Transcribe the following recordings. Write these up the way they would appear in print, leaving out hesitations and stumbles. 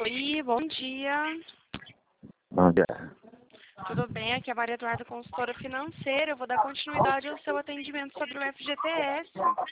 Oi, bom dia. Bom dia. Tudo bem? Aqui é a Maria Eduarda, consultora financeira. Eu vou dar continuidade ao seu atendimento sobre o FGTS.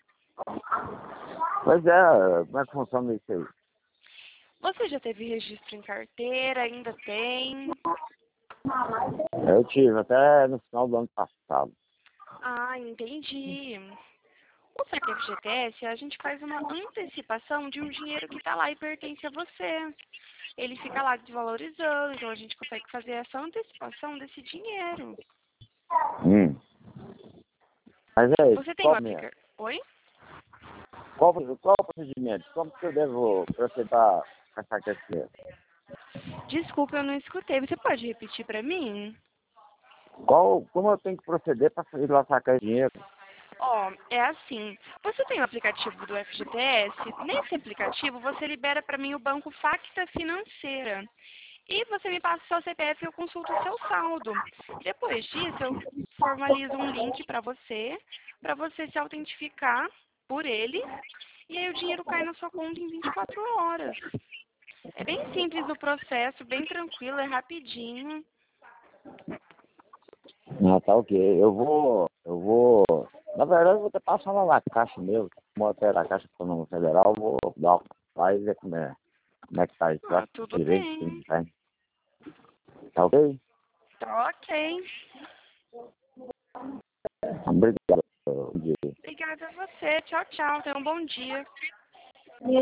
Pois é, como é que funciona isso aí? Você já teve registro em carteira? Ainda tem? Eu tive até no final do ano passado. Ah, entendi. O saque FGTS, a gente faz uma antecipação de um dinheiro que está lá e pertence a você. Ele fica lá desvalorizando, então a gente consegue fazer essa antecipação desse dinheiro. Hum. Mas é isso, Você tem o qual mesmo? aplicativo? Oi? Qual o procedimento? Como que eu devo proceder para essa questão? Desculpa, eu não escutei. Você pode repetir para mim? Como eu tenho que proceder para ir lá sacar dinheiro? Ó, é assim, você tem o aplicativo do FGTS? Nesse aplicativo você libera para mim o banco Facta Financeira. E você me passa o seu CPF e eu consulto o seu saldo. Depois disso, eu formalizo um link para você se autentificar por ele, e aí o dinheiro cai na sua conta em 24 horas. É bem simples o processo, bem tranquilo, é rapidinho. Ah, tá ok. Na verdade, eu vou até passar lá na caixa mesmo. Como até da Caixa Econômica Federal, eu vou dar lá e ver como é que tá isso. Eu Ah, acho que tudo direito, bem. tá ok? Tá ok. Obrigado. Bom dia. Obrigada a você. Tchau, tchau. Tenha um bom dia.